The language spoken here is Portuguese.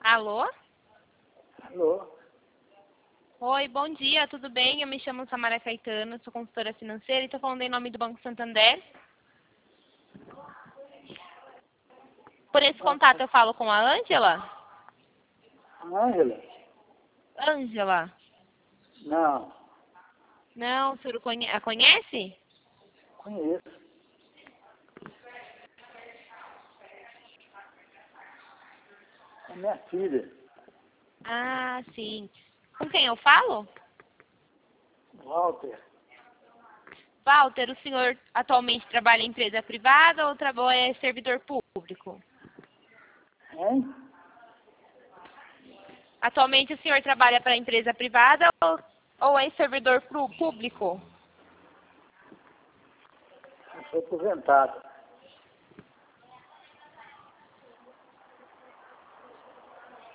Alô? Alô? Oi, bom dia, tudo bem? Eu me chamo Samara Caetano, sou consultora financeira e estou falando em nome do Banco Santander. Por esse contato eu falo com a Ângela? Ângela? Ângela? Não, Não, o senhor a conhece? conheço. É minha filha, Ah, sim. Com quem eu falo? Walter. Walter, o senhor atualmente trabalha em empresa privada ou é servidor público? Hein? Atualmente o senhor trabalha para a empresa privada ou é servidor público? Eu sou aposentado.